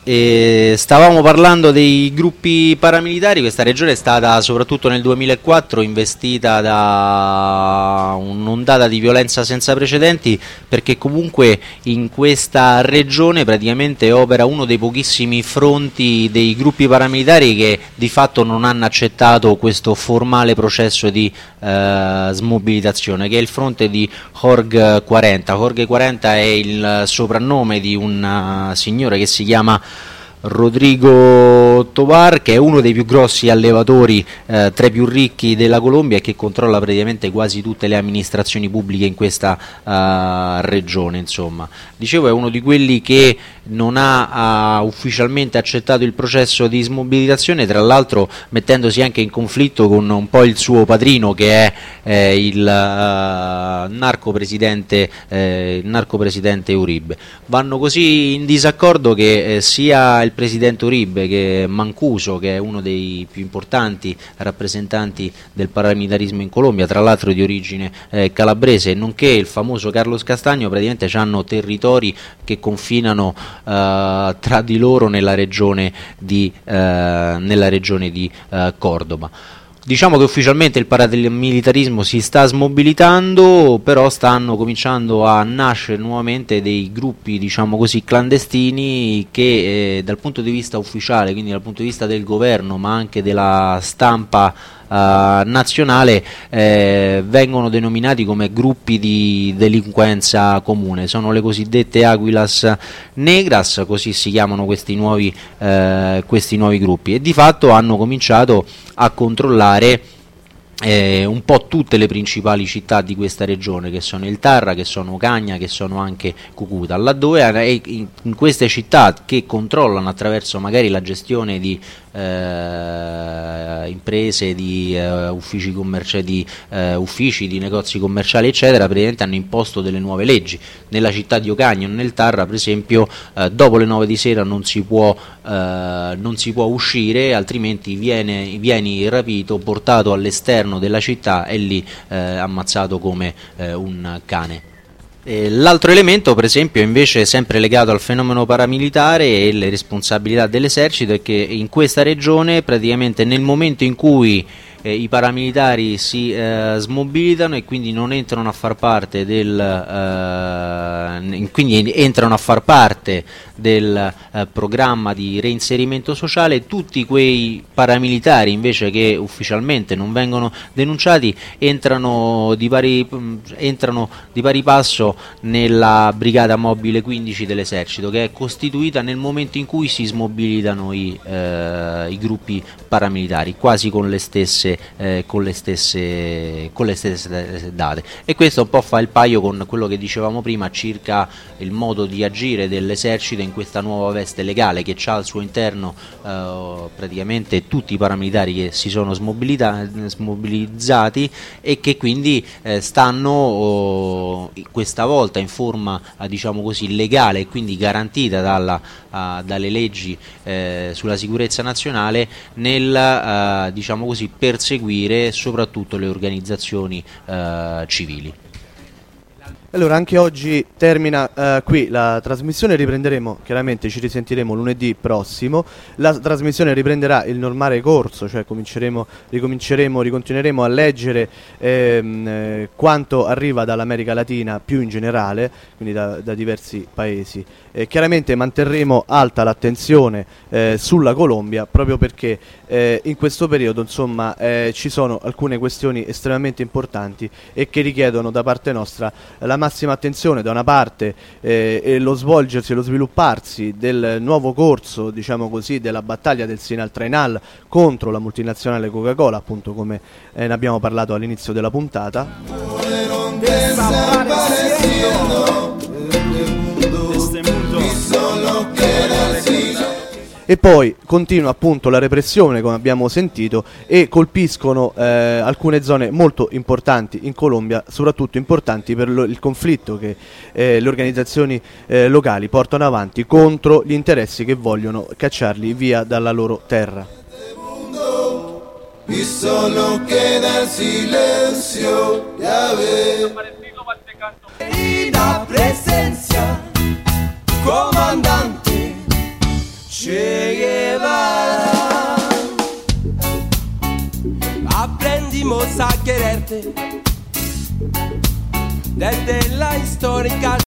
Stavamo parlando dei gruppi paramilitari. Questa regione è stata soprattutto nel 2004 investita da un'ondata di violenza senza precedenti, perché comunque in questa regione praticamente opera uno dei pochissimi fronti dei gruppi paramilitari che di fatto non hanno accettato questo formale processo di smobilitazione, che è il fronte di Jorge 40. Jorge 40 è il soprannome di un signore che si chiama Rodrigo Tobar, che è uno dei più grossi allevatori tra i più ricchi della Colombia e che controlla praticamente quasi tutte le amministrazioni pubbliche in questa regione. Insomma, dicevo, è uno di quelli che non ha ufficialmente accettato il processo di smobilitazione, tra l'altro mettendosi anche in conflitto con un po' il suo padrino, che è il narcopresidente Uribe. Vanno così in disaccordo che sia il presidente Uribe che Mancuso, che è uno dei più importanti rappresentanti del paramilitarismo in Colombia, tra l'altro di origine calabrese, nonché il famoso Carlos Castaño, praticamente hanno territori che confinano tra di loro nella regione di Cordoba. Diciamo che ufficialmente il paramilitarismo si sta smobilitando, però stanno cominciando a nascere nuovamente dei gruppi, diciamo così, clandestini che dal punto di vista ufficiale, quindi dal punto di vista del governo, ma anche della stampa nazionale, vengono denominati come gruppi di delinquenza comune. Sono le cosiddette Águilas Negras, così si chiamano questi nuovi gruppi, e di fatto hanno cominciato a controllare un po' tutte le principali città di questa regione, che sono il Tarra, che sono Ocaña, che sono anche Cucuta, laddove in queste città, che controllano attraverso magari la gestione di imprese, di uffici di negozi commerciali eccetera, praticamente hanno imposto delle nuove leggi. Nella città di Ocaña, nel Tarra per esempio, dopo le 9 di sera non si può uscire, altrimenti vieni rapito, portato all'esterno della città e lì ammazzato come un cane. L'altro elemento, per esempio, invece sempre legato al fenomeno paramilitare e le responsabilità dell'esercito, è che in questa regione praticamente nel momento in cui i paramilitari si smobilitano e quindi non entrano a far parte del programma di reinserimento sociale, tutti quei paramilitari invece che ufficialmente non vengono denunciati entrano di pari passo nella brigata mobile 15 dell'esercito, che è costituita nel momento in cui si smobilitano i gruppi paramilitari, quasi con le stesse date. E questo un po' fa il paio con quello che dicevamo prima circa il modo di agire dell'esercito in questa nuova veste legale, che ha al suo interno praticamente tutti i paramilitari che si sono smobilizzati e che quindi stanno questa volta in forma diciamo così legale e quindi garantita dalle leggi sulla sicurezza nazionale nel diciamo così perseguire soprattutto le organizzazioni civili. Allora, anche oggi termina qui la trasmissione, riprenderemo, chiaramente ci risentiremo lunedì prossimo, la trasmissione riprenderà il normale corso, cioè ricontinueremo a leggere quanto arriva dall'America Latina più in generale, quindi da diversi paesi. Chiaramente manterremo alta l'attenzione sulla Colombia, proprio perché in questo periodo insomma ci sono alcune questioni estremamente importanti e che richiedono da parte nostra la massima attenzione. Da una parte lo svolgersi e lo svilupparsi del nuovo corso, diciamo così, della battaglia del Sinal Trainal contro la multinazionale Coca-Cola, appunto come ne abbiamo parlato all'inizio della puntata. E poi continua appunto la repressione, come abbiamo sentito, e colpiscono alcune zone molto importanti in Colombia, soprattutto importanti per il conflitto che le organizzazioni locali portano avanti contro gli interessi che vogliono cacciarli via dalla loro terra. Y solo queda el silencio, ya ves. Y la presencia, comandante. Che Guevara. Aprendimos a quererte desde la histórica